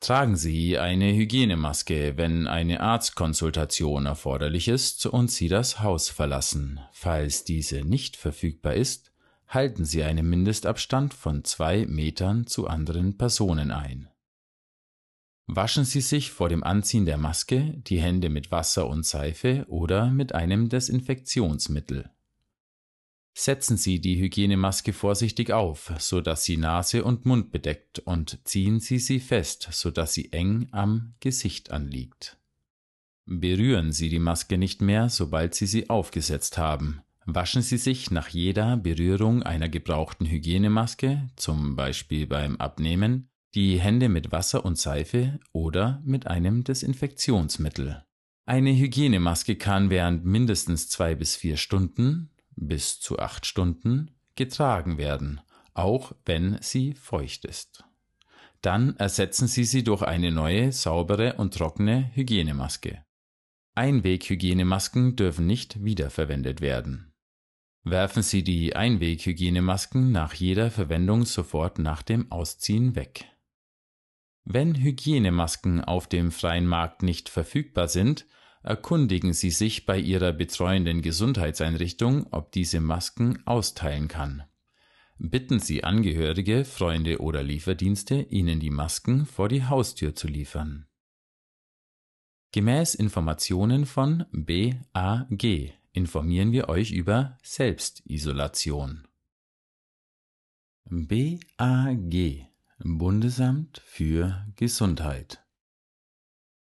Tragen Sie eine Hygienemaske, wenn eine Arztkonsultation erforderlich ist und Sie das Haus verlassen. Falls diese nicht verfügbar ist, halten Sie einen Mindestabstand von 2 Metern zu anderen Personen ein. Waschen Sie sich vor dem Anziehen der Maske die Hände mit Wasser und Seife oder mit einem Desinfektionsmittel. Setzen Sie die Hygienemaske vorsichtig auf, so dass sie Nase und Mund bedeckt, und ziehen Sie sie fest, so dass sie eng am Gesicht anliegt. Berühren Sie die Maske nicht mehr, sobald Sie sie aufgesetzt haben. Waschen Sie sich nach jeder Berührung einer gebrauchten Hygienemaske, zum Beispiel beim Abnehmen, die Hände mit Wasser und Seife oder mit einem Desinfektionsmittel. Eine Hygienemaske kann während mindestens 2 bis 4 Stunden bis zu 8 Stunden getragen werden, auch wenn sie feucht ist. Dann ersetzen Sie sie durch eine neue, saubere und trockene Hygienemaske. Einweg-Hygienemasken dürfen nicht wiederverwendet werden. Werfen Sie die Einweg-Hygienemasken nach jeder Verwendung sofort nach dem Ausziehen weg. Wenn Hygienemasken auf dem freien Markt nicht verfügbar sind, erkundigen Sie sich bei Ihrer betreuenden Gesundheitseinrichtung, ob diese Masken austeilen kann. Bitten Sie Angehörige, Freunde oder Lieferdienste, Ihnen die Masken vor die Haustür zu liefern. Gemäß Informationen von BAG informieren wir euch über Selbstisolation. BAG, Bundesamt für Gesundheit.